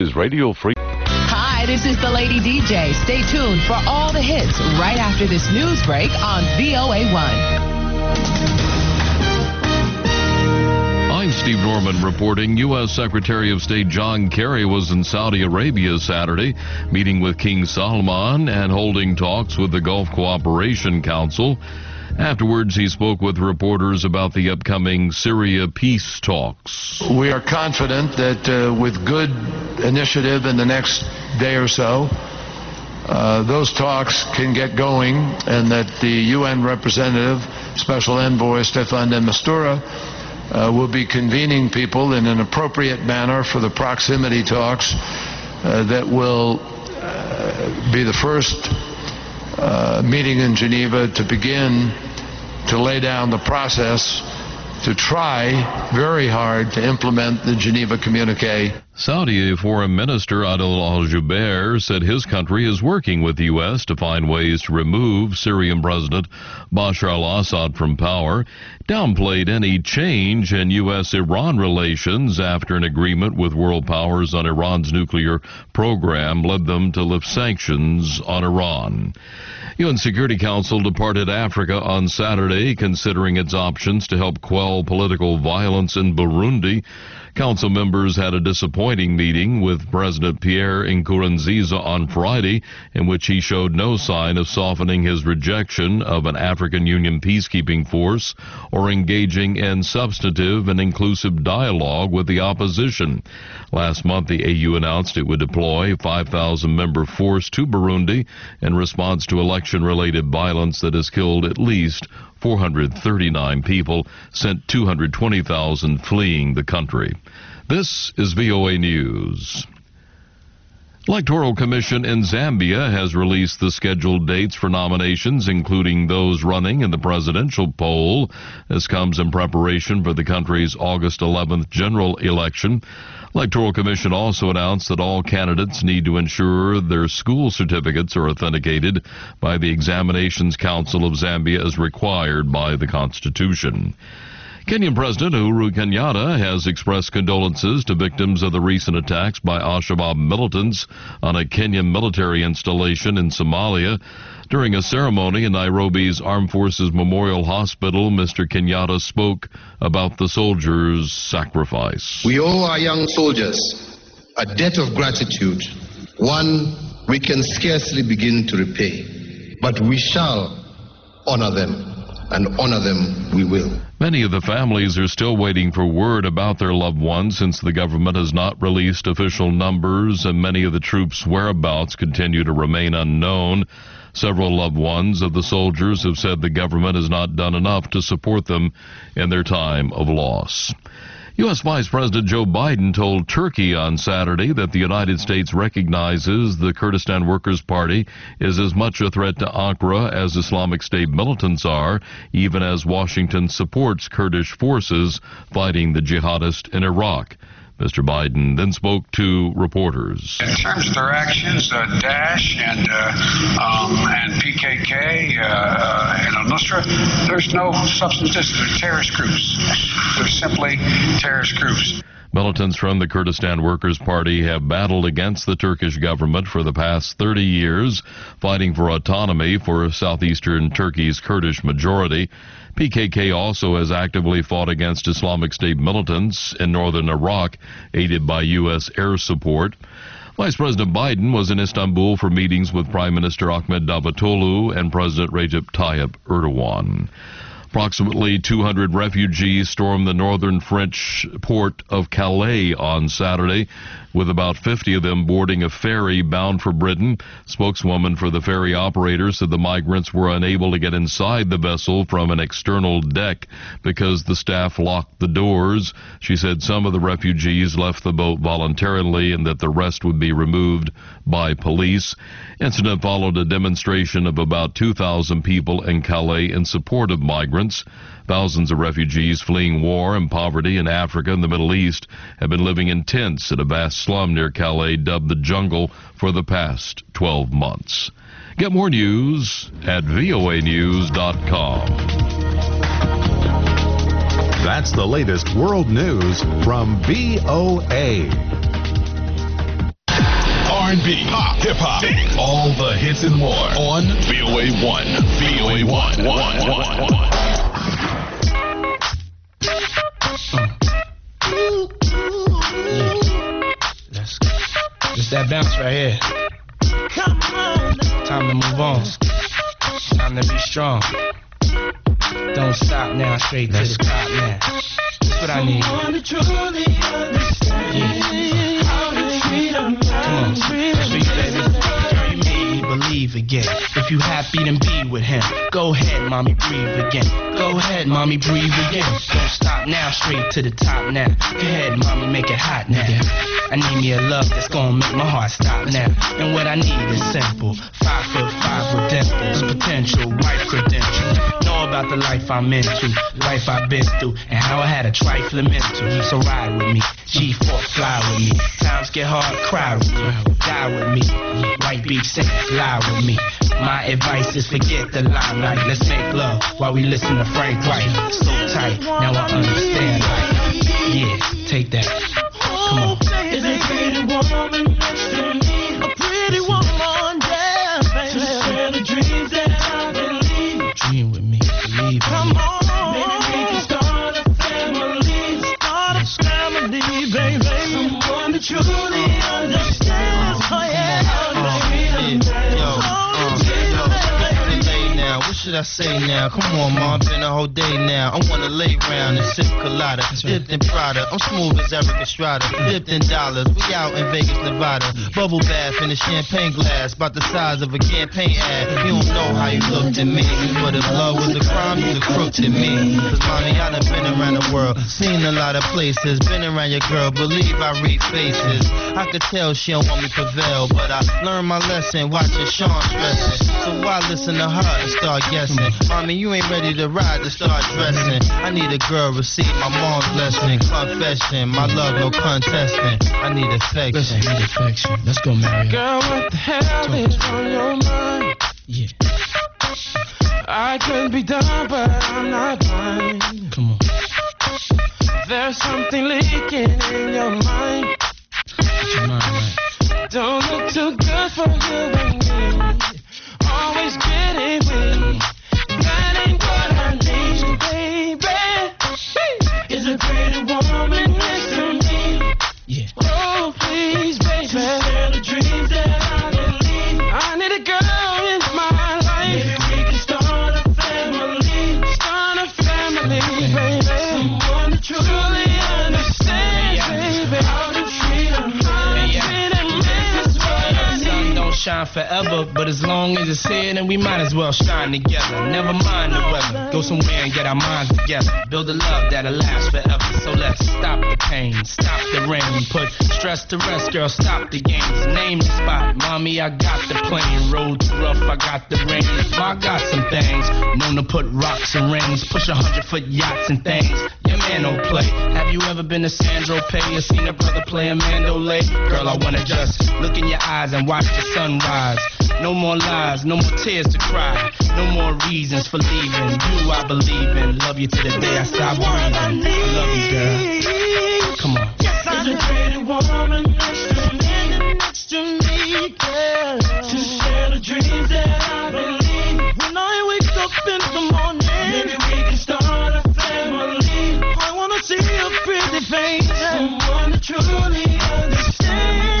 Is Radio Free. Hi, this is the Lady DJ. Stay tuned for all the hits right after this news break on VOA1. I'm Steve Norman reporting. U.S. Secretary of State John Kerry was in Saudi Arabia Saturday, meeting with King Salman and holding talks with the Gulf Cooperation Council. Afterwards, he spoke with reporters about the upcoming Syria peace talks. We are confident that with good initiative in the next day or so, those talks can get going, and that the UN representative, Special Envoy Staffan de Mistura, will be convening people in an appropriate manner for the proximity talks that will be the first meeting in Geneva to begin to lay down the process to try very hard to implement the Geneva Communique. Saudi Foreign Minister Adel Al-Jubeir said his country is working with the U.S. to find ways to remove Syrian President Bashar al-Assad from power, downplayed any change in U.S.-Iran relations after an agreement with world powers on Iran's nuclear program led them to lift sanctions on Iran. UN Security Council departed Africa on Saturday, considering its options to help quell political violence in Burundi. Council members had a disappointing meeting with President Pierre Nkurunziza on Friday, in which he showed no sign of softening his rejection of an African Union peacekeeping force or engaging in substantive and inclusive dialogue with the opposition. Last month, the AU announced it would deploy a 5,000-member force to Burundi in response to election-related violence that has killed at least 439 people, sent 220,000 fleeing the country. This is VOA News. Electoral Commission in Zambia has released the scheduled dates for nominations, including those running in the presidential poll. This comes in preparation for the country's August 11th general election. Electoral Commission also announced that all candidates need to ensure their school certificates are authenticated by the Examinations Council of Zambia as required by the Constitution. Kenyan President Uhuru Kenyatta has expressed condolences to victims of the recent attacks by Al-Shabaab militants on a Kenyan military installation in Somalia. During a ceremony in Nairobi's Armed Forces Memorial Hospital, Mr. Kenyatta spoke about the soldiers' sacrifice. We owe our young soldiers a debt of gratitude, one we can scarcely begin to repay, but we shall honor them, and honor them we will. Many of the families are still waiting for word about their loved ones since the government has not released official numbers, and many of the troops' whereabouts continue to remain unknown. Several loved ones of the soldiers have said the government has not done enough to support them in their time of loss. U.S. Vice President Joe Biden told Turkey on Saturday that the United States recognizes the Kurdistan Workers' Party is as much a threat to Ankara as Islamic State militants are, even as Washington supports Kurdish forces fighting the jihadists in Iraq. Mr. Biden then spoke to reporters. In terms of their actions, Daesh and PKK and al-Nusra, there's no substance. They're terrorist groups. They're simply terrorist groups. Militants from the Kurdistan Workers' Party have battled against the Turkish government for the past 30 years, fighting for autonomy for southeastern Turkey's Kurdish majority. PKK also has actively fought against Islamic State militants in northern Iraq, aided by U.S. air support. Vice President Biden was in Istanbul for meetings with Prime Minister Ahmed Davutoglu and President Recep Tayyip Erdogan. Approximately 200 refugees stormed the northern French port of Calais on Saturday, with about 50 of them boarding a ferry bound for Britain. Spokeswoman for the ferry operator said the migrants were unable to get inside the vessel from an external deck because the staff locked the doors. She said some of the refugees left the boat voluntarily and that the rest would be removed by police. Incident followed a demonstration of about 2,000 people in Calais in support of migrants. Thousands of refugees fleeing war and poverty in Africa and the Middle East have been living in tents in a vast slum near Calais dubbed the Jungle for the past 12 months. Get more news at voanews.com. That's the latest world news from VOA. R&B, pop, hip-hop, all the hits and more on VOA 1. VOA 1. Let's go. Just that bounce right here. Time to move on. Time to be strong. Don't stop now, straight to the top now. That's what I need. Come on, street baby. Girl, you made me believe again. If you happy, then be with him. Go ahead, mommy, breathe again. Go ahead, mommy, breathe again. Don't stop now, straight to the top now. Go ahead, mommy, make it hot now. I need me a love that's gonna make my heart stop now. And what I need is simple. 5'5" with dimples, potential wife credentials. Know about the life I'm into, life I've been through, and how I had a trifling mental. So ride with me, G4 fly with me. Times get hard, cry with me, die with me. White Beach say lie with me. My advice is forget the limelight. Let's make love while we listen to Frank White. So tight, now I understand life. Yeah, take that. Come on. Is a pretty woman next to me? A pretty woman, yeah, baby. To share the dreams that I believe. Dream with me, believe in Come me. on, maybe we can start a family. Start a family, baby. Someone that truly understands. Oh yeah. What should I say now? Come on, ma, been a whole day now. I wanna lay round and sip colada, dipped in Prada. I'm smooth as Eric Estrada, dipped in dollars. We out in Vegas, Nevada. Bubble bath in a champagne glass, about the size of a campaign ad. You don't know how you looked at me, but if love was a crime, you'd have crooked at me. Cause mommy, I done been around the world, seen a lot of places, been around your girl, believe I read faces. I could tell she don't want me prevail, but I learned my lesson, watching Sean stressing. So why listen to her and start guessing? Mommy, you ain't ready to ride to start dressing. I need a girl, receive my mom's blessing. Confession, my love, no contesting. I need affection. Listen, I need affection. Let's go, Mary. Girl, what the hell is on your mind? Yeah. I could be done, but I'm not blind. Come on. There's something leaking in your mind. Get your mind right. Don't look too good for you and me. Always getting weak. That ain't what I need, baby. Is a pretty woman next to me? Yeah. Oh, please, baby. To share the dreams that I believe. I need a girl in my life. Maybe we can start a family. Start a family, baby. Someone that truly understands, baby. How to treat a man. Shine forever, but as long as it's here, then we might as well shine together. Never mind the weather, go somewhere and get our minds together. Build a love that'll last forever. So let's stop the pain, stop the rain, put stress to rest, girl. Stop the games, name the spot. Mommy, I got the plane. Road too rough, I got the rain. I got some things known to put rocks and rings, push 100-foot yachts and things. Your man don't play. Have you ever been to Sandro Pay or seen a brother play a mandolay? Girl, I wanna just look in your eyes and watch the sun rise. No more lies, no more tears to cry. No more reasons for leaving. You I believe in. Love you to the day I stop breathing. I love you, girl. Come on. Yes, I need a pretty woman next to me, girl. To share the dreams that I believe. When I wake up in the morning, maybe we can start a family. I wanna see a pretty face, someone that truly understands.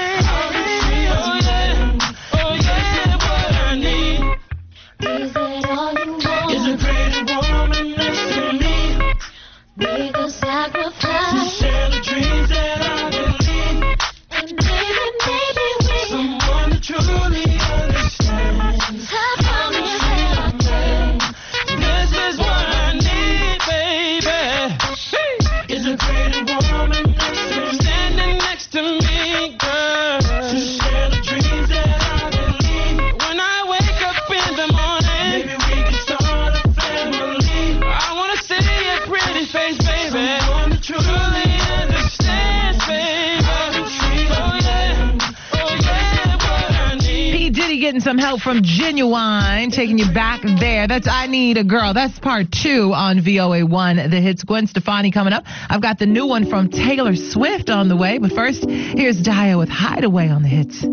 Is it all you want? Is a pretty woman next to me? Make a sacrifice. To share the dreams that I believe. And maybe we someone that truly understands. How me that I can. This is what I need, baby. Is a pretty woman next to me? Standing next to me, girl. To share the dreams that I believe. When I wake up in the morning, maybe we can start a family. I wanna see a pretty face, baby. Someone that truly understands, baby. Oh yeah, what I need. P. Diddy getting some help from Genuine, taking you back there. That's I Need a Girl. That's part 2 on VOA1, The Hits. Gwen Stefani coming up. I've got the new one from Taylor Swift on the way. But first, here's Dio with Hideaway on The Hits.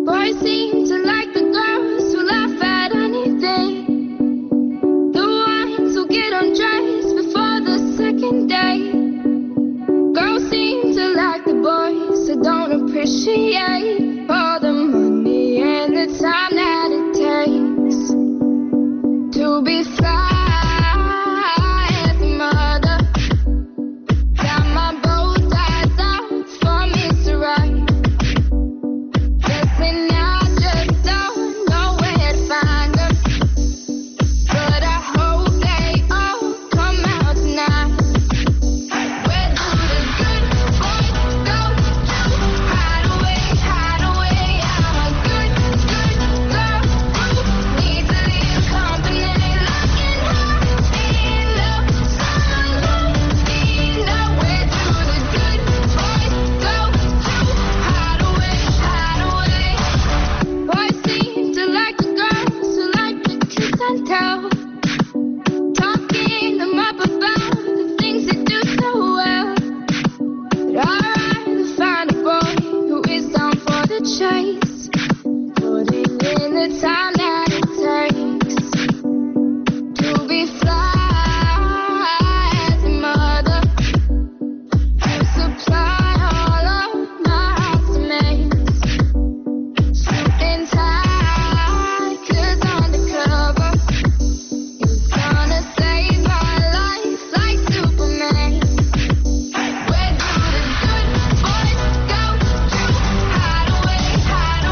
Boys seem to like the girls who laugh at anything. The ones who get undressed before the second date. Girls seem to like the boys who don't appreciate all the money and the time that it takes to be fly as a mother. Got my bow ties out for Mr. Right. Guessing I just don't know where to find them, but I hope they all come out tonight. Where do the good boys go to hide away, hide away? I'm a good girl who needs a little company. Looking hard in love, someone who needs love. Where do the good boys go to hide away, hide away? Boys seem to like the girls who like to kiss and tell, talking them up about the things they do so well. But I'd rather find a boy who is down for the chase, putting in the time that it takes to be fly as a mother, to supply all of my housemaids, something tight, 'cause undercover is gonna save my life like Superman. Where do the good boys go to hide away, hide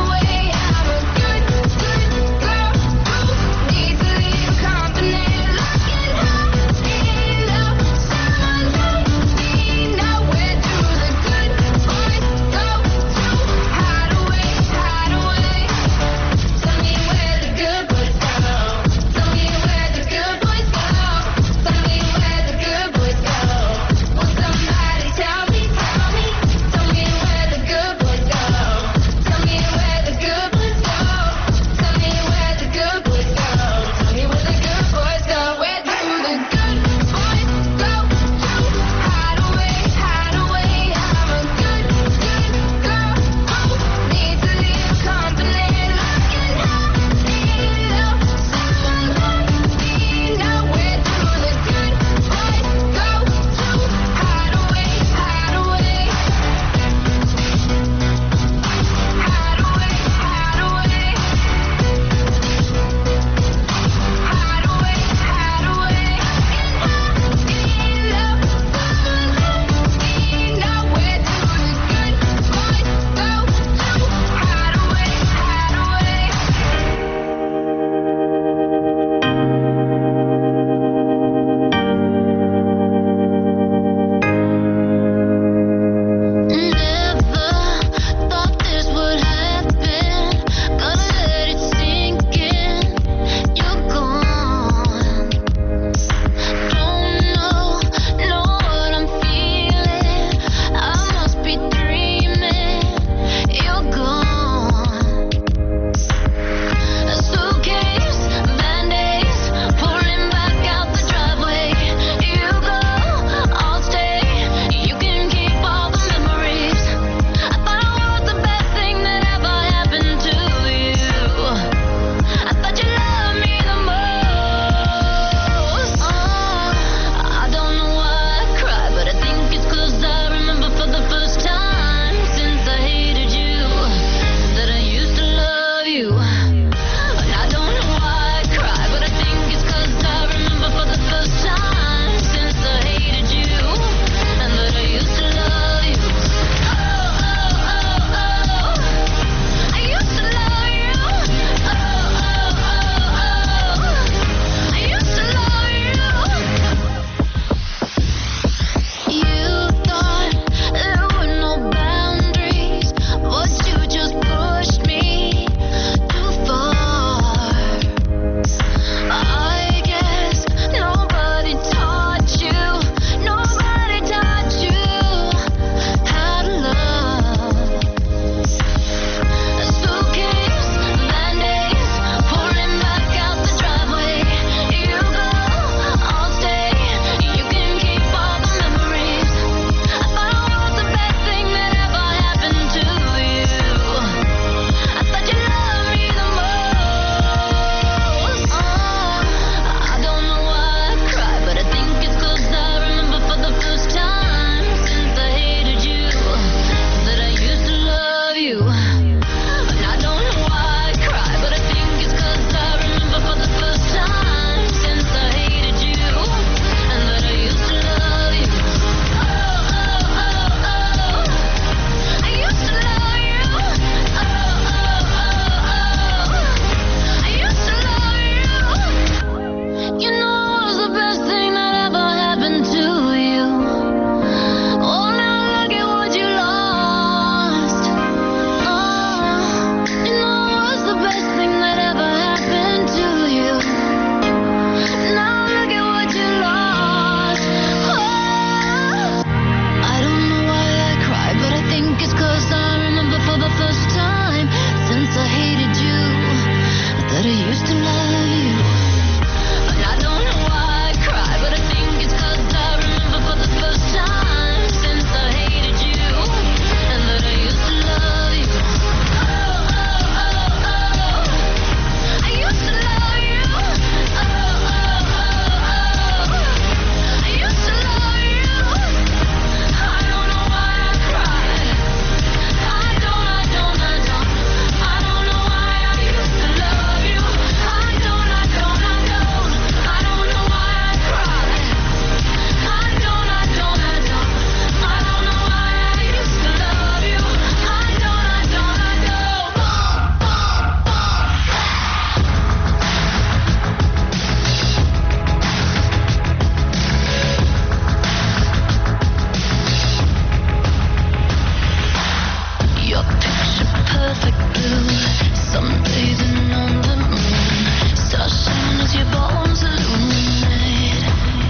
perfect blue, sunbathing on the moon, stars shine as your bones illuminate.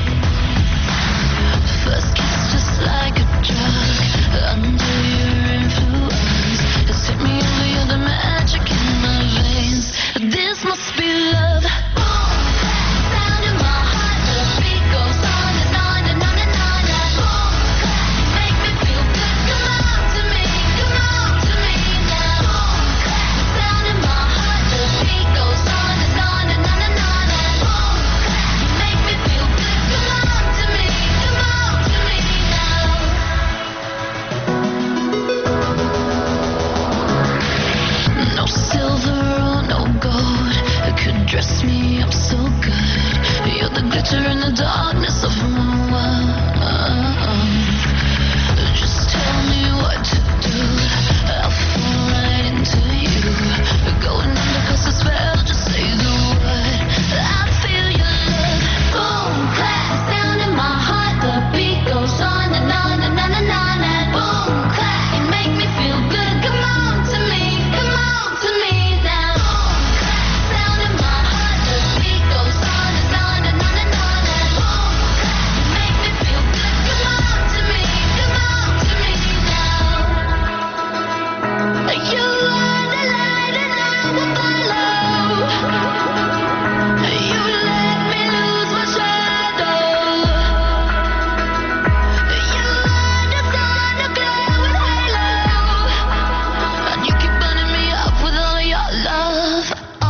First kiss just like a drug, under your influence, it's hit me over, you're the magic in my veins. This must be love. Sound in my heart, the beat goes on and on and on and on and on. Make me feel good, come on to me now. Sound in my heart, the beat goes on and on and on and on and on. Make me feel good, come on to me now. No silver or no gold could dress me up so good. You're the glitter in the darkness of my world. Just tell me what to do, I'll fall right into you. Going under 'cause the spell, just say the word. I feel your love. Boom, clap, sound in my heart, the beat goes on and on and on and on and boom, clap, you make me feel good. Come on to me now. Sound in my heart, the beat goes on and on and on and on and boom, clap, you make me feel good. Come on to me now. You are the light and I will follow. You let me lose my shadow. You are the sun, the glowing halo, and you keep burning me up with all of your love.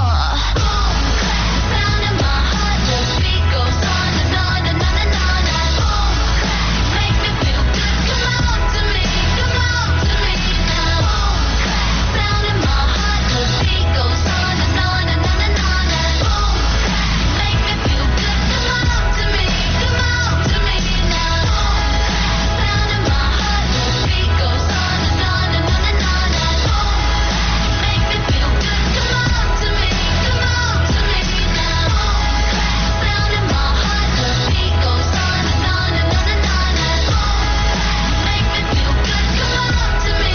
Sound in my heart, the beat goes on and on and on and on and boom, make me feel good. Come on to me now. Sound in my heart, the beat goes on and on and on and on and boom, make me feel good. Come on to me now. Sound in my heart, the beat goes on and on and on and on and boom, make me feel good. Come on to me now. Sound in my heart, the beat goes on and on and on and on and boom, make me feel good. Come on to me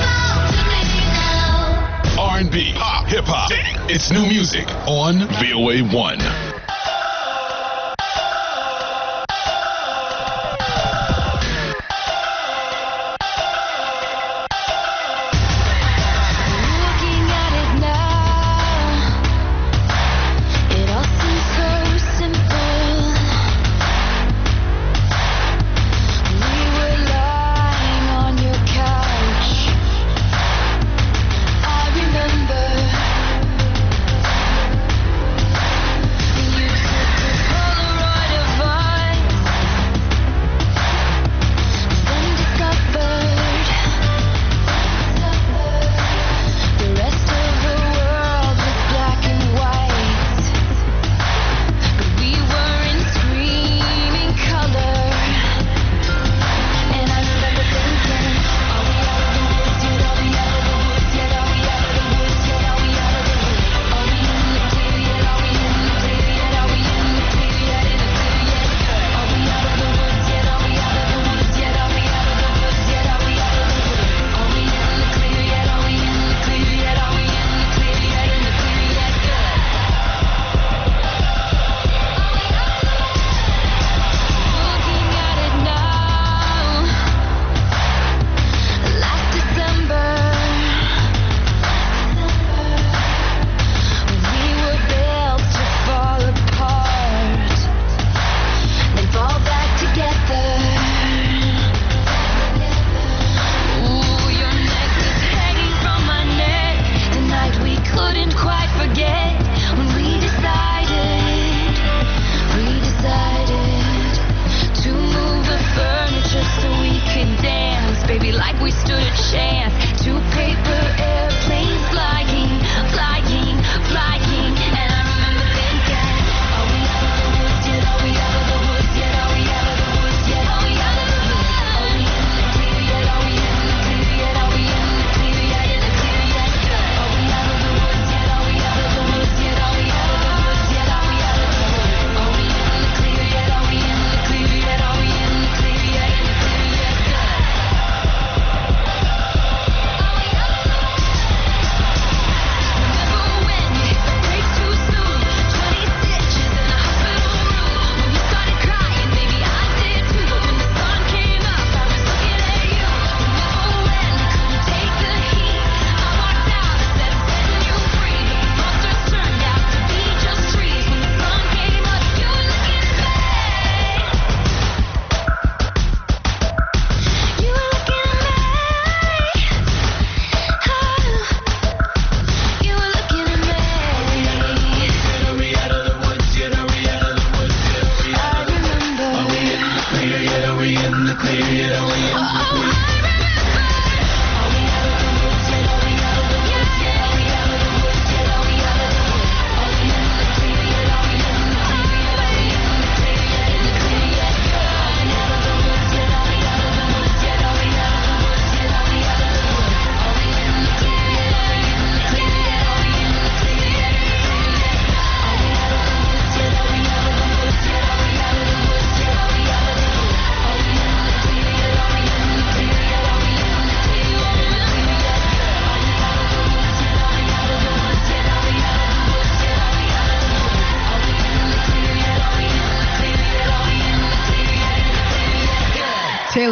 now. R&B, pop, hip hop. It's new music on VOA 1. Looking at it now, it all seems so simple. We were lying on your couch. I remember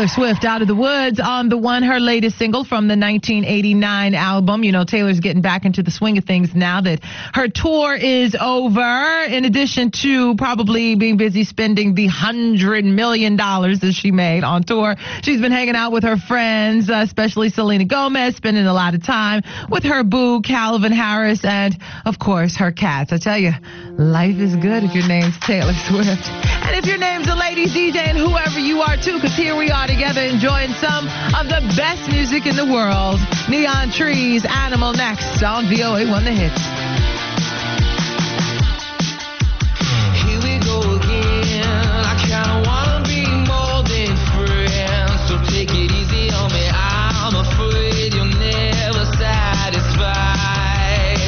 Taylor Swift out of the woods on The One, her latest single from the 1989 album. You know, Taylor's getting back into the swing of things now that her tour is over. In addition to probably being busy spending the $100 million that she made on tour, she's been hanging out with her friends, especially Selena Gomez, spending a lot of time with her boo, Calvin Harris, and, of course, her cats. I tell you, life is good if your name's Taylor Swift. And if your name's a ladies DJ and whoever you are, too, because here we are together enjoying some of the best music in the world. Neon Trees, Animal next on VOA1 The Hits. Here we go again. I kinda wanna be more than friends, so take it easy on me. I'm afraid you're never satisfied.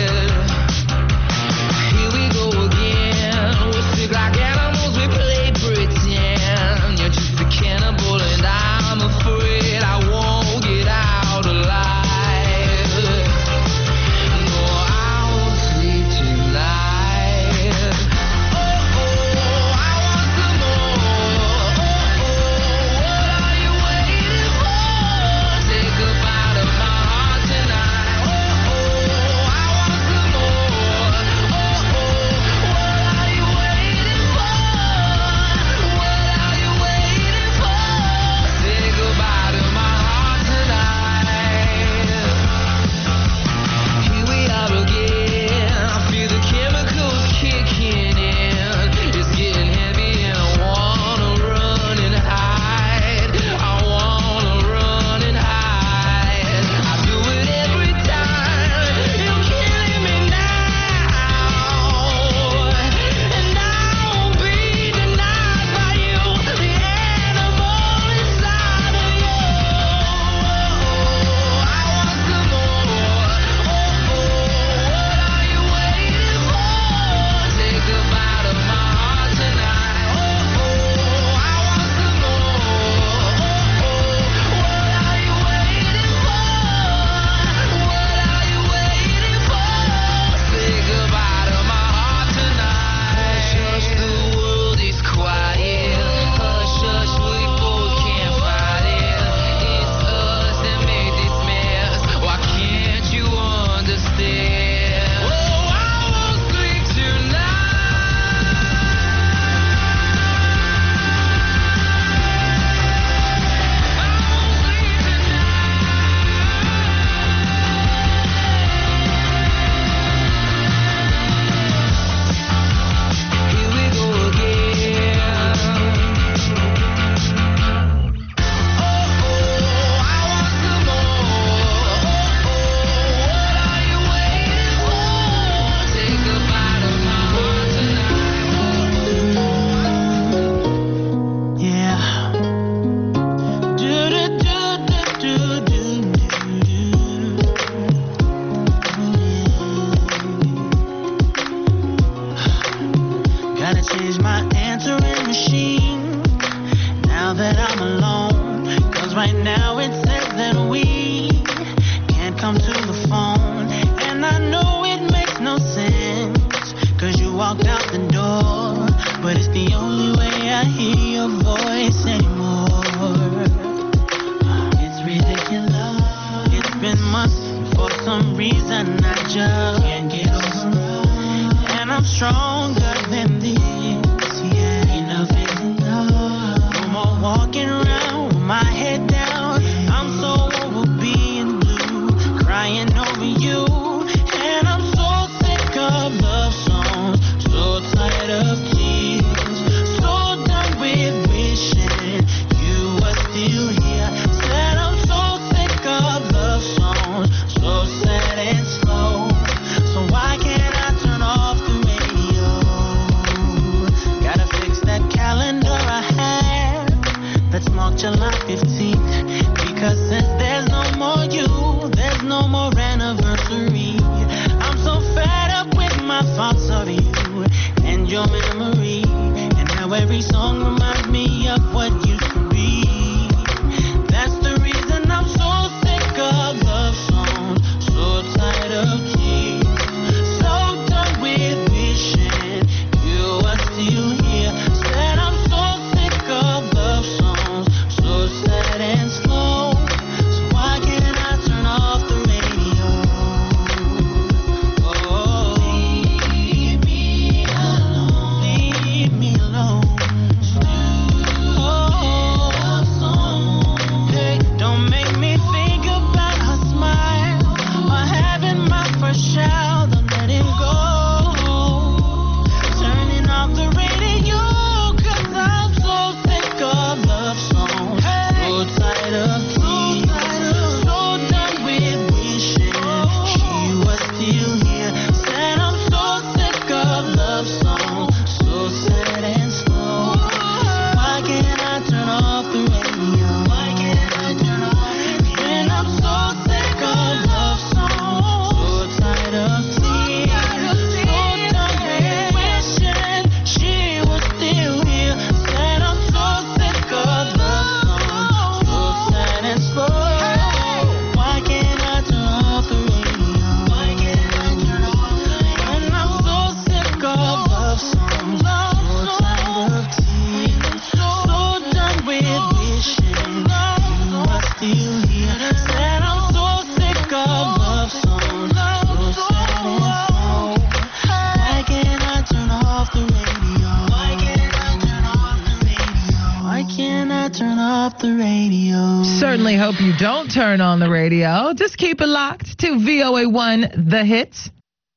Here we go again. We're sick like animals, we play pretend. You're just a cannibal and I'm afraid I won't get out alive. No, I won't sleep tonight. Oh, I want some more. What are you waiting for? Take a bite of my heart tonight. I want some more. What are you waiting for? What are you waiting for? Take a bite of my heart tonight. Here we are again. I feel the chemicals kicking in. It's getting heavy and I wanna run and hide. I wanna run and hide. I do it every time. You're killing me now. And I won't be denied by you. The animal inside of you. I want some more. What are you waiting for? Take a bite of my heart tonight. I want some more. What are you waiting for? What are you waiting for? Take a bite of my heart tonight. Hush, the world is quiet. Hush, hush, we both can't fight it. It's us that made this mess. Why can't you understand? I won't sleep tonight. I won't sleep tonight. Here we go again. I want some more. What are you waiting for? Take a bite of my heart tonight. Yeah. Gotta change my answering machine now that I'm alone. 'Cause right now it says that we can't come to the phone. And I know it makes no sense, 'cause you walked out the door. But it's the only way I hear your voice anymore. It's ridiculous. It's been months, for some reason I just can't get over it. And I'm stronger than this. Yeah, enough is enough. No more walking around with my head down. I'm so over being blue, crying over you. And I'm so sick of love songs, so tired of tears, so done with wishing you were still here. Said I'm so sick of love songs, so sad and slow. So why can't I turn off the radio? a shout, I'm letting go. Turning off the radio, 'cause I'm so sick of love songs. So tired of tears, so done with wishing she was still here. Said I'm so sick of love songs, so sad and slow. Why can't I turn off the radio? Why can't I turn off the radio? And I'm so sick of love songs, so tired of tears, so done with wishing she was still here. Said I'm so sick of love songs, so sad and slow. Why can't I turn off the radio? Why can't I turn off the radio? And I'm so sick of love songs, so tired of tears, so done with wishing you were still here. Said I'm so sick of love songs, so sad and slow. Why can't I turn off the radio? Why can't I turn off the radio? Why can't I turn off the radio? Certainly hope you don't turn on the radio. Just keep it locked to VOA1 The Hits.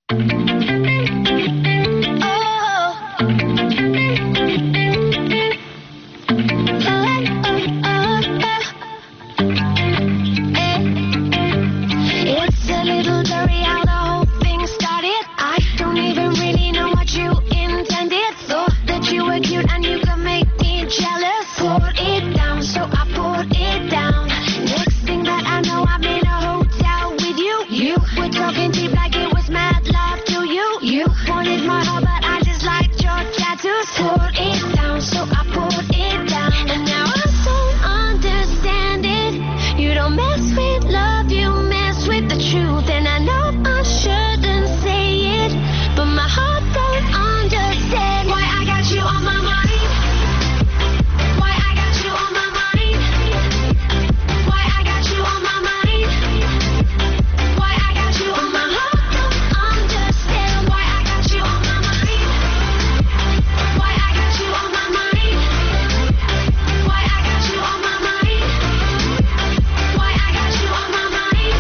It's a little blurry how the whole thing started. I don't even really know what you intended. Thought that you were cute and you could make me jealous. Poured it down, so I poured it down. Next thing that I know, I'm in a hotel with you. You were talking deep like it was mad love to you. You wanted my heart, but I just liked your tattoos. Poured it down, so I poured it down. And now I don't understand it. You don't mess with love, you mess with the truth. And I know I shouldn't say it, but my heart don't understand why I got you on my mind. Why I got you on my mind. Why I got you on my mind. Why I got you on my heart don't understand why I got you on my mind. Why I got you on my mind. Why I got you on my mind. Why I got you on my mind.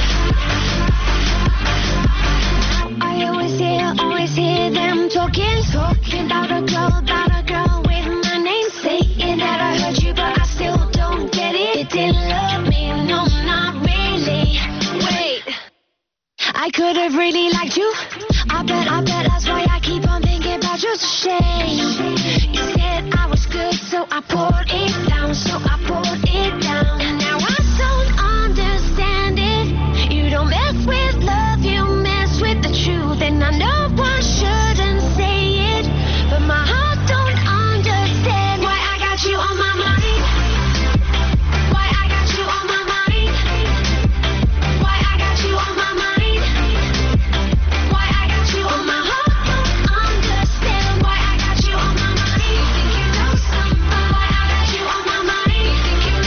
I always hear them talking about a girl with my name, saying that I heard you, but I still don't get it. You didn't love me, no, not really. Wait, I could have really liked you. I bet that's why I keep on thinking about you. It's a shame. You said I was good, so I poured it down, so I poured it down. And now I don't understand it. You don't mess with love, you mess with the truth. And I know I shouldn't say it, but my heart don't understand why I got you on my mind. Why I got you on my mind. Why I got you on my mind. Why I got you on my heart don't understand why I got you on my mind. You think you know something? Why I got you on my mind. You think you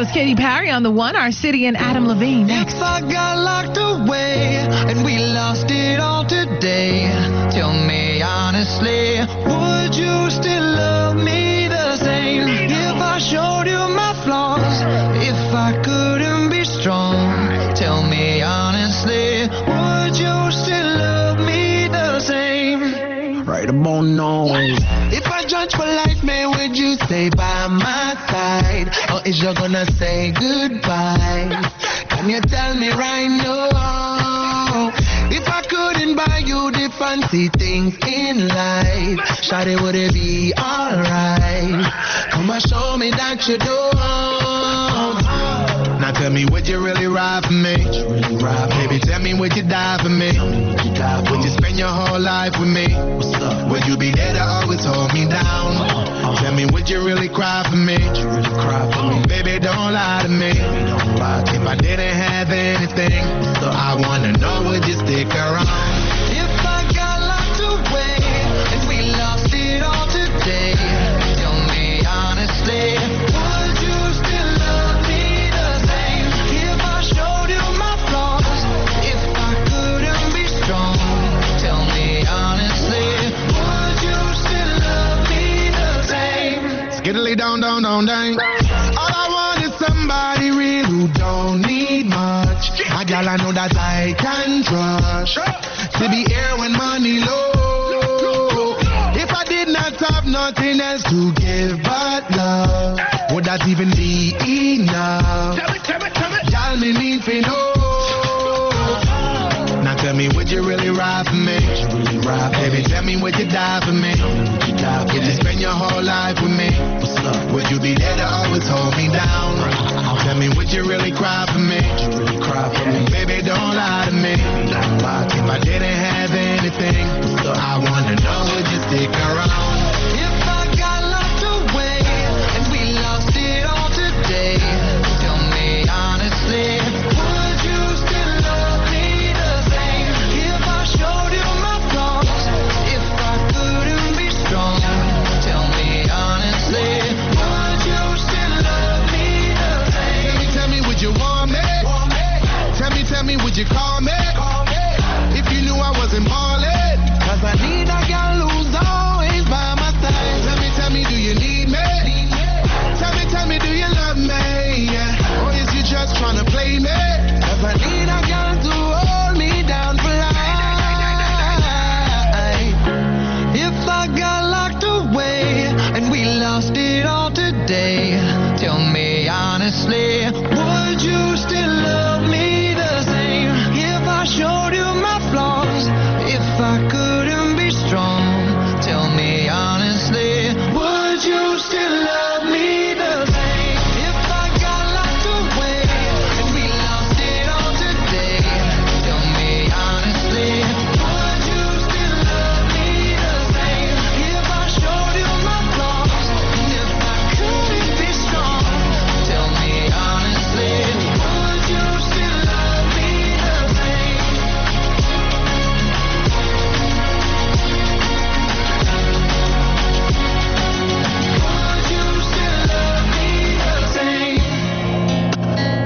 was Katy Perry on the one, Our City, and Adam Levine next. If I got locked away and we lost it all today, tell me honestly, would you still love me the same? If I showed you my flaws, if I couldn't be strong, tell me honestly, would you still love me the same? Right about now. If I judge for life, man, would you stay by my side? Or is you gonna say goodbye? Can you tell me right now? If I couldn't buy you the fancy things in life, shawty, would it be alright? Come and show me that you don't. Now tell me, would you really ride for me? Baby, tell me, would you die for me? Would you spend your whole life with me? Would you be there to always hold me down? Tell me, would you really cry for me? Baby, don't lie to me. If I didn't have anything, I wanna know, would you stick around? If I got locked away and we lost it all today, tell me honestly, would you still love me the same? If I showed you my flaws, if I couldn't be strong, tell me honestly, would you still love me the same? Skiddly down, down, down, down. All I want is somebody real who don't need much. A gal I know that I can trust. To be here when money low. If I did not have nothing else to give but love, would that even be enough? Y'all me need to know. Now tell me, would you really ride for me? Baby, tell me, would you die for me? Would you spend your whole life with me? Would you be there to always hold me down? Tell me, would you really cry for me? Baby, don't lie to me. If I didn't have anything, I wanna know, would you stick around? If I got locked away and we lost it all today, tell me honestly, would you still love me the same? If I showed you my flaws, if I couldn't be strong, tell me honestly, would you still love me the same? Tell me, would you want me? Tell me, would you call me? If you knew I wasn't ballin', 'cause I need a girl who's always by my side. Tell me, do you need me? Tell me, do you love me? Yeah. Or is you just tryna play me? 'Cause I need a girl to hold me down for life. If I got locked away and we lost it all today, tell me honestly, would you still love me the same? If I showed you my flaws, if I couldn't be strong, tell me honestly, would you still love me the same? If I got locked away and we lost it all today, tell me honestly, would you still love me the same? If I showed you my flaws, if I couldn't be strong, tell me honestly, would you still love me the same? Would you still love me the same?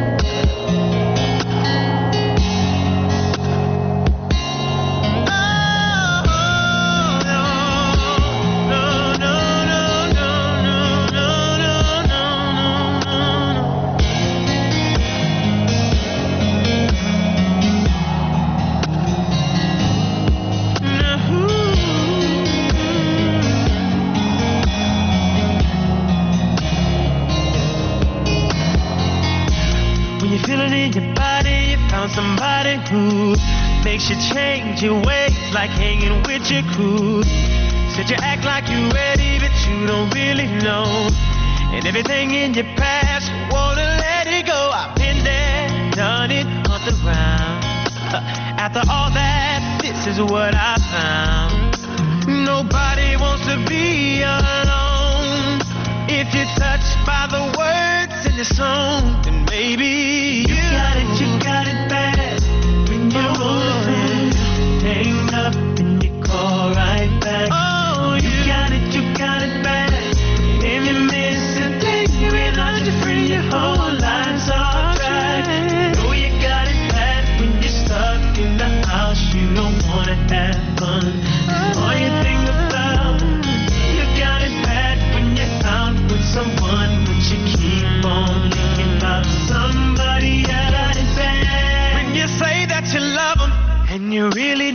When you feel it in your body, you found somebody who makes you change your ways, like hanging with your crew. Said you act like you're ready, but you don't really know. And everything in your past, you wanna let it go. I've been there, done it, hunt around. After all that, this is what I found. Nobody wants to be alone. If you're touched by the words in the song, then maybe you got it bad. When you're rolling, hang up and you call right back. Oh, you got it bad. If you miss a thing, you realize you're free your whole life.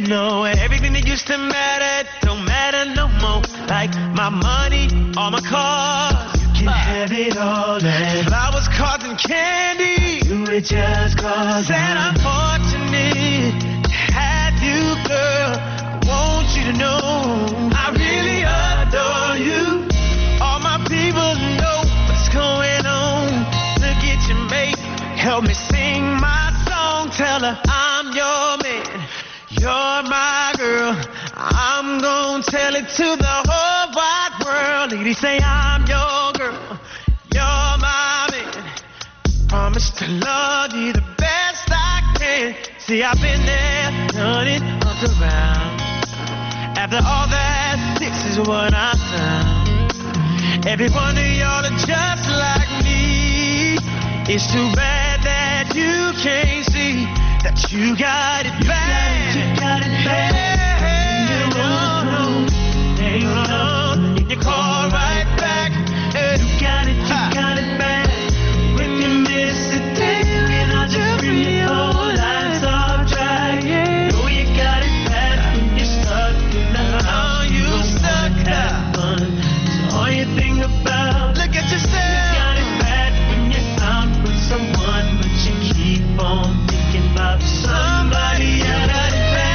know everything that used to matter don't matter no more. Like my money, all my cars, you can have it all. And flowers, cards, and candy, you were just cause. Said I'm fortunate to have you, girl. I want you to know I really adore you. All my people know what's going on. Look at your mate, help me sing my song. Tell her I'm your man, you're my girl. I'm gonna tell it to the whole wide world. Ladies say I'm your girl, you're my man. Promise to love you the best I can. See, I've been there, done it, up around. After all that, this is what I found. Every one of y'all are just like me. It's too bad that you can't see that you got it bad. You got it bad. You call right back. You got it bad. When you miss a day, and I just bring your whole life off track. Know you got it bad when you're stuck in the house. You stuck up. That's all you think about. Look at yourself. You got it bad when you're out with someone, but you keep on thinking about somebody else. Got it bad.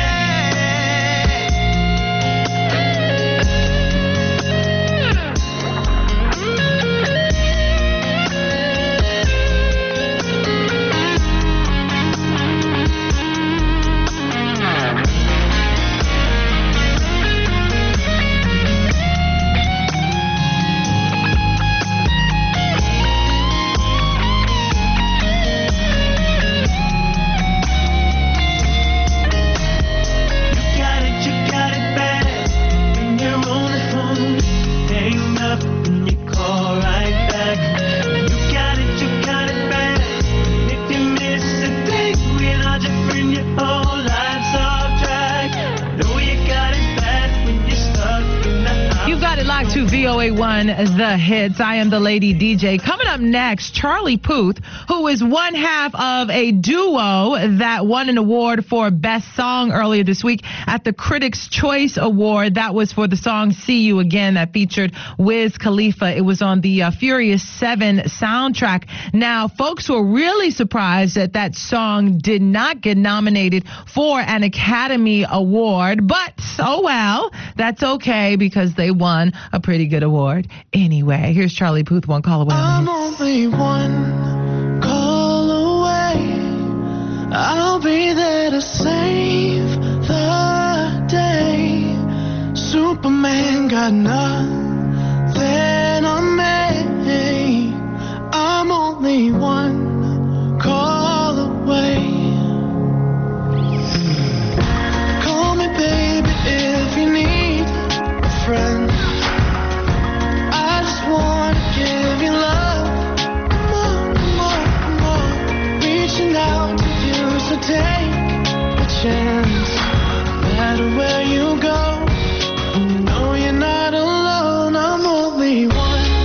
VOA1 The Hits. I am the Lady DJ. Coming up next, Charlie Puth, who is one half of a duo that won an award for Best Song earlier this week at the Critics' Choice Award. That was for the song See You Again that featured Wiz Khalifa. It was on the Furious 7 soundtrack. Now, folks were really surprised that that song did not get nominated for an Academy Award, but oh well, that's okay because they won a pretty good award. Anyway, here's Charlie Puth, One Call Away. I'm only one call away. I'll be there to save the day. Superman got nothing on me. I'm only one call away. Call me baby if you need a friend. I just wanna give you love, more. Reaching out to you, so take a chance. No matter where you go, you know you're not alone. I'm only one.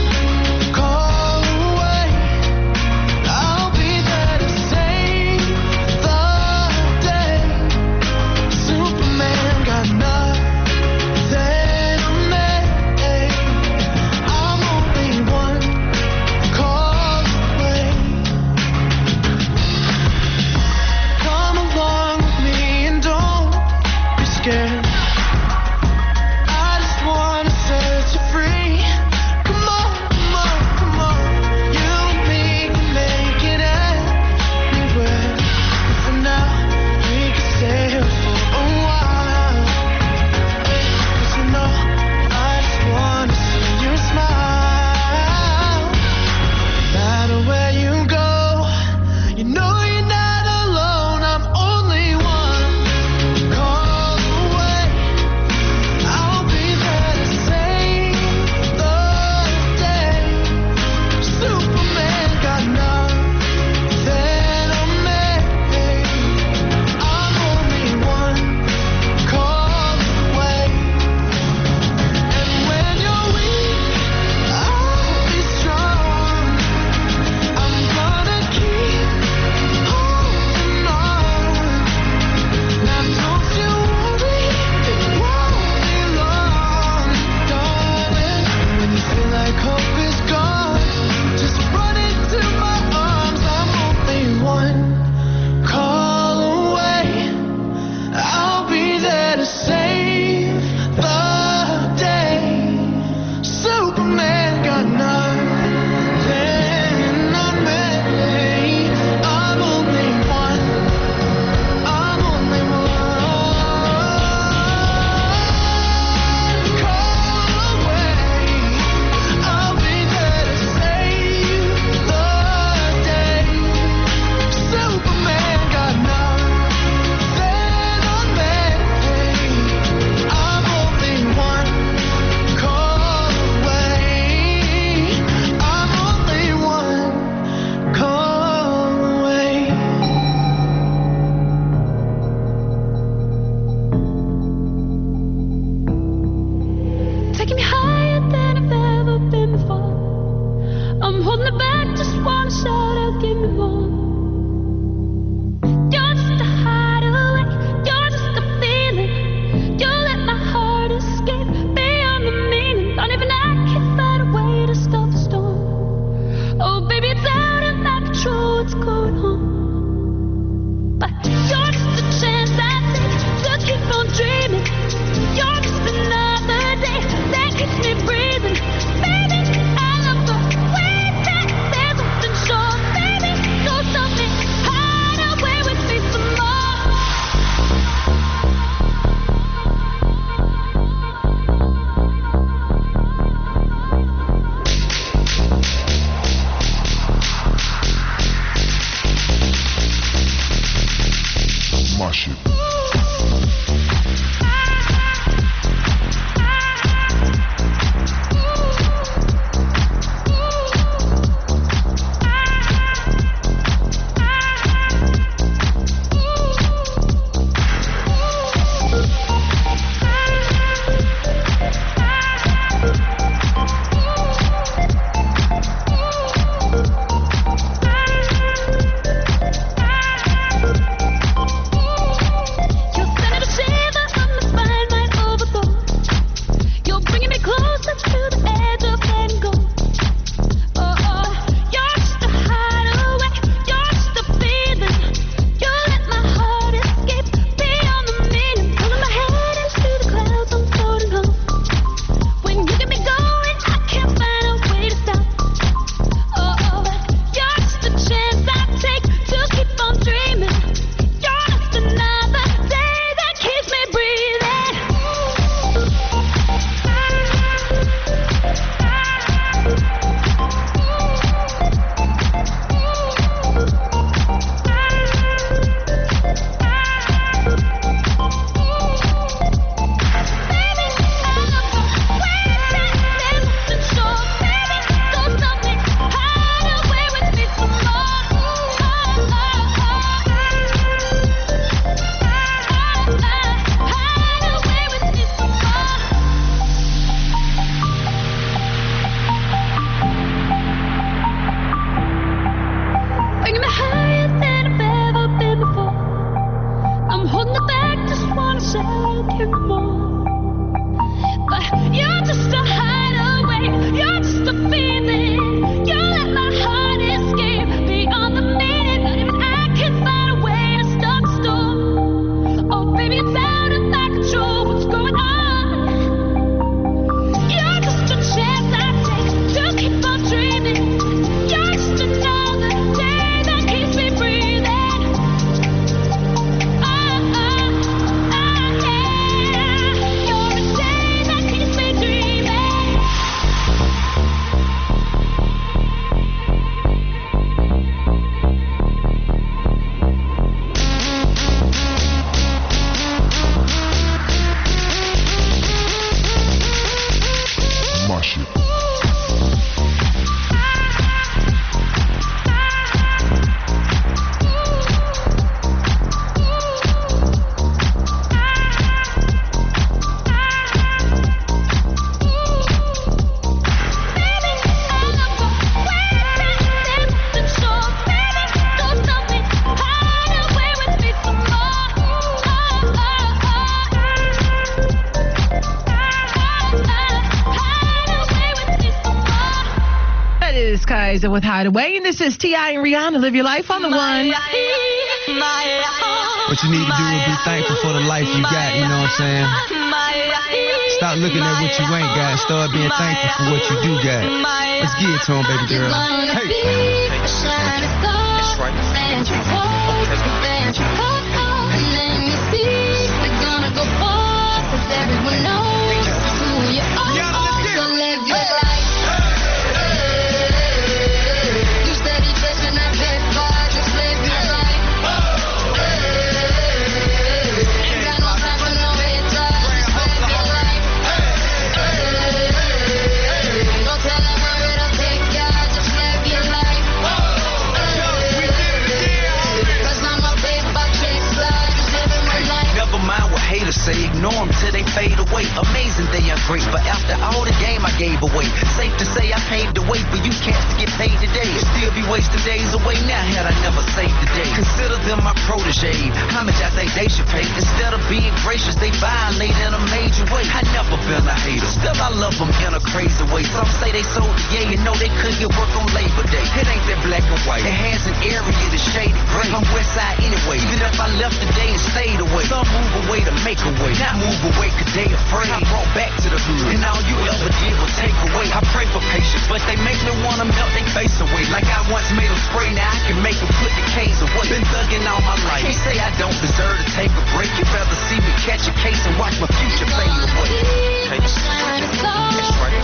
Skies with Hideaway, and this is T.I. and Rihanna. Live your life on the one. What you need to do is be thankful for the life you got, you know what I'm saying? Stop looking at what you ain't got. Start being thankful for what you do got. Let's get it to him, baby girl. Hey. Say ignore them till they fade away. Amazing they are great, but after all the game I gave away. Safe to say I paved the way for you cats to get paid today. Still be wasting days away now had I never saved the day. Consider them my protege. How much I think they should pay? Instead of being gracious, they violate in a major way. I never been a hater, still I love them in a crazy way. Some say they sold the yay and know they couldn't get work on Labor Day. It ain't that black and white. It has an area that's shaded gray. I'm West Side anyway, even if I left today and stayed away. Some move away to make a way. Not move away cause they afraid. I brought back to the hood, and all you ever did was take away. I pray for patience, but they make me wanna melt their face away. Like I once made them spray, now I can make them put the case away. Been thugging all my life. Can't say I don't deserve to take a break. You'd rather see me catch a case and watch my future fade away. Okay. That's right.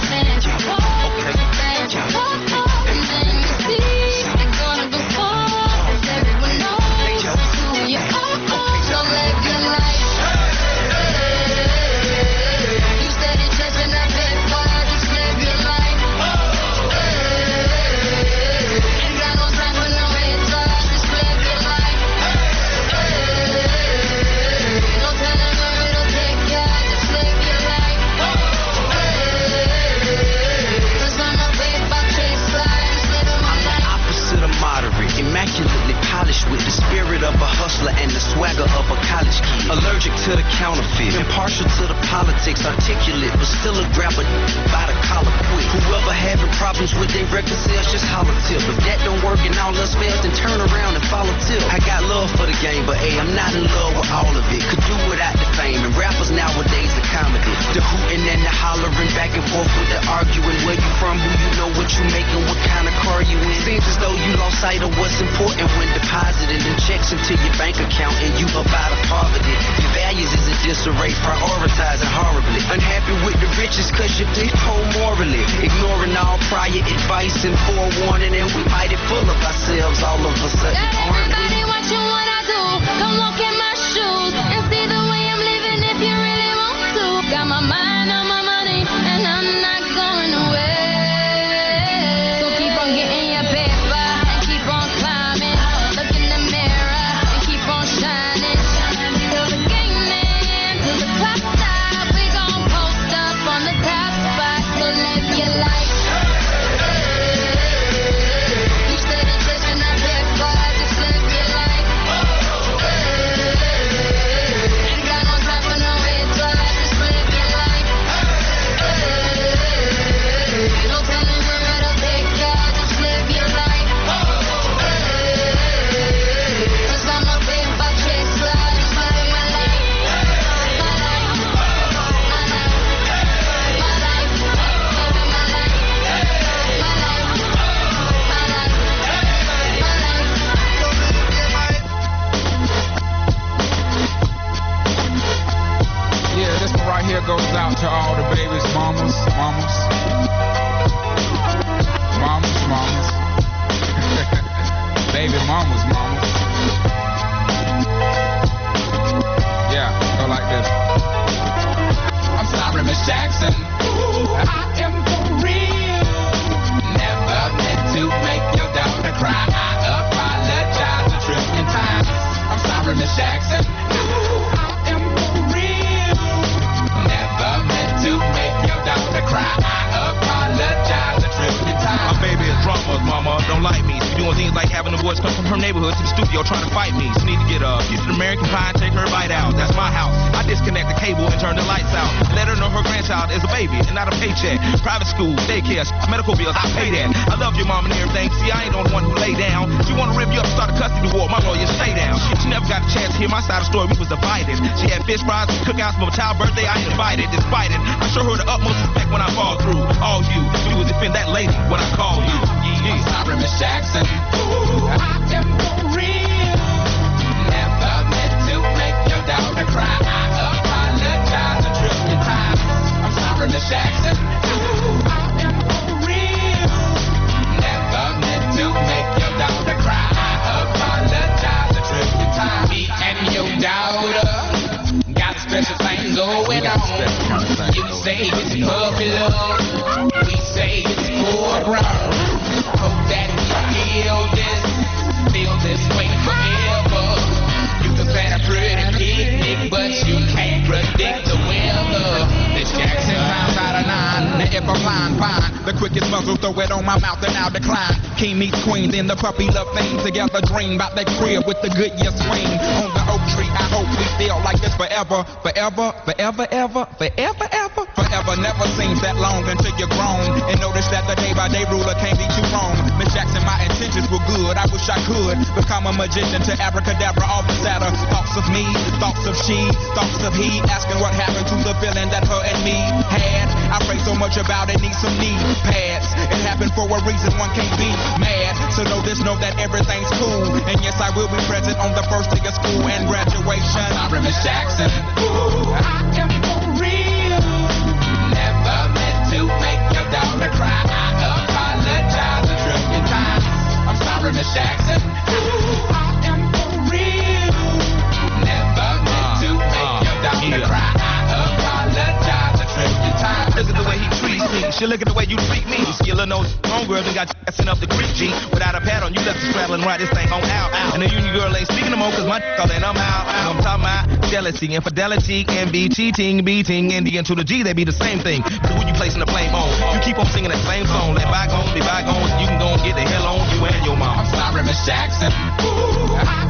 Immaculately polished with the spirit of a hustler and the swagger of a college kid. Allergic to the counterfeit, impartial to the politics, articulate, but still a grabber by the collar quick. Whoever having problems with their record sales, just holler tip. If that don't work and all else fails, then turn around and follow tip. I got love for the game, but hey, I'm not in love with all of it. Could do without the fame, and rappers nowadays are comedy. The hooting and the hollering, back and forth with the arguing. Where you from, who you know, what you making, what kind of car you in. Seems as though you lost sight of what's important when deposited in checks into your bank account and you up out of poverty. Your values is in disarray, prioritizing horribly. Unhappy with the riches cause you did poor morally. Ignoring all prior advice and forewarning, and we mighty full of ourselves all of a sudden. Everybody watching what I do. Come walk in my shoes and see the way I'm living if you really want to. Got my mind on my money and I'm not going away. So keep on getting your paper and keep on climbing. Look in the mirror and keep on shining. Till the game ends, till the clock stops. We gon' post up on the top spot. So live your life. You steady chasing that paper, just live your life. having the boys come from her neighborhood to the studio trying to fight me. She need to get a piece of American pie and take her bite out. That's my house. I disconnect the cable and turn the lights out. Let her know her grandchild is a baby and not a paycheck. Private school, daycare, medical bills, I pay that. I love your mom and everything. See, I ain't the one who lay down. She wanna rip you up, start a custody war. My lawyer, stay down. She never got a chance to hear my side of the story. We was divided. She had fish fries, cookouts for my child's birthday. I invited, despite it. I show her the utmost respect when I fall through. All you do is defend that lady when I call you. Yeah. I'm sorry, Miss Jackson. Ooh, I am for real. Never meant to make your daughter cry. I apologize a trillion times. I'm sorry, Miss Jackson. Ooh, I am for real. Never meant to make your daughter cry. I apologize a trillion times. Me and your daughter got a special thing going on. You say it's puppy love. We say it's foreground. Hope that we feel this way forever. You can plan a pretty picnic, but you can't predict the weather. Miss Jackson times out of 9. Now if I'm fine, the quickest muzzle, throw it on my mouth and I'll decline. King meets queen, then the puppy love thing. Together dream about that crib with the good year swing. On the oak tree, I hope we feel like this forever. Forever, forever, ever, forever, ever. Forever never seems that long until you're grown. And notice that the day-by-day ruler can't be too wrong. Miss Jackson, my intentions were good. I wish I could become a magician to abracadabra all the sadder. Thoughts of me, thoughts of she, thoughts of he. Asking what happened to the feeling that her and me had. I pray so much about it, need some knee pads. It happened for a reason, one can't be mad. So know this, know that everything's cool. And yes, I will be present on the first day of school and graduation. I'm sorry, Miss Jackson. Ooh, I am for real. Never meant to make your daughter cry. I apologize a trillion times. I'm sorry, Miss Jackson. Ooh, I am for real. Never meant to make your daughter cry. I apologize a trillion times. Look at the way he treats me. She look at the way you treat me. You little nose homegirls and got sent up the creek, G. Without a pad on, you left the straddle and ride this thing on out. And the union girl ain't speaking no more, cause my all in, I'm out. I'm talking about jealousy, infidelity, envy, cheating, beating, and the N to the G, they be the same thing. But who you placing the blame on? You keep on singing that same song. Let bygones be bygones. You can go and get the hell on you and your mom. I'm sorry, Miss Jackson. Ooh, I